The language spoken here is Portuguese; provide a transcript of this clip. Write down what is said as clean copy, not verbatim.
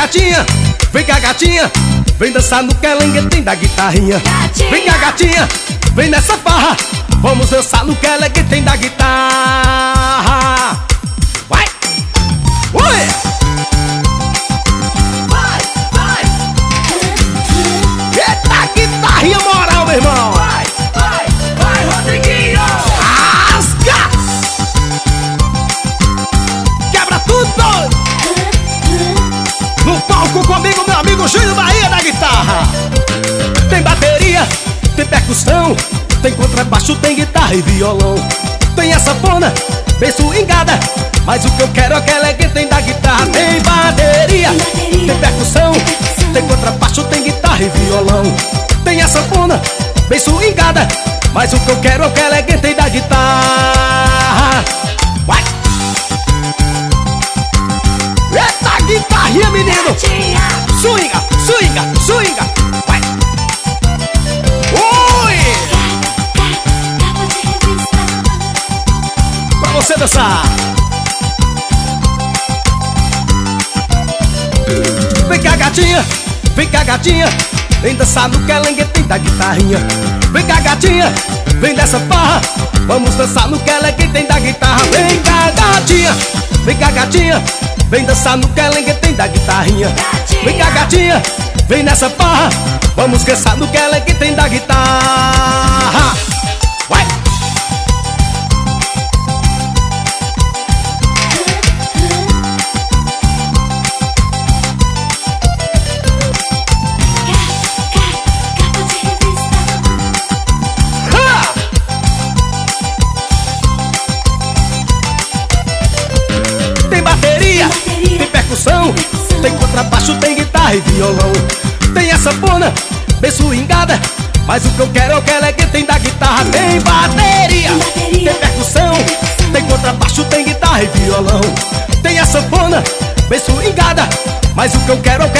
gatinha, vem cá gatinha, vem dançar no quelenguetem da guitarrinha. Vem cá gatinha, vem nessa farra, vamos dançar no quelenguetem da guitarra. Vai! Oi! Vai, vai! Eita, guitarrinha moral, meu irmão! Vai, vai, vai, Rodriguinho! Rasga! Quebra tudo! No palco comigo, meu amigo Júnior Bahia da guitarra. Tem bateria, tem percussão, tem contrabaixo, tem guitarra e violão. Tem a sanfona, bem swingada, mas o que eu quero é aquela que tem da guitarra. Tem bateria, tem percussão, tem contrabaixo, tem guitarra e violão. Tem a sanfona, bem swingada, mas o que eu quero é aquela que tem da guitarra. Vai! Eita guitarrinha, menino! Swinga, swinga, swinga! Vai! Oi! Pra você dançar! Vem cá gatinha, vem cá gatinha, vem dançar no quelenguetem da guitarrinha. Vem cá gatinha, vem dessa farra, vamos dançar no quelenguetem da guitarra. Vem cá gatinha, vem cá gatinha, vem dançar no quelenguetem da guitarrinha. Vem cá gatinha, vem nessa farra, vamos dançar no quelenguetem da guitarra. Vai! Tem bateria, tem percussão, tem contrabaixo, tem guitarra e violão. Tem a sanfona, bem swingada, mas o que eu quero é o quelenguetem da guitarra. Tem bateria, tem percussão, tem contrabaixo, tem guitarra e violão. Tem a sanfona, bem swingada, mas o que eu quero é o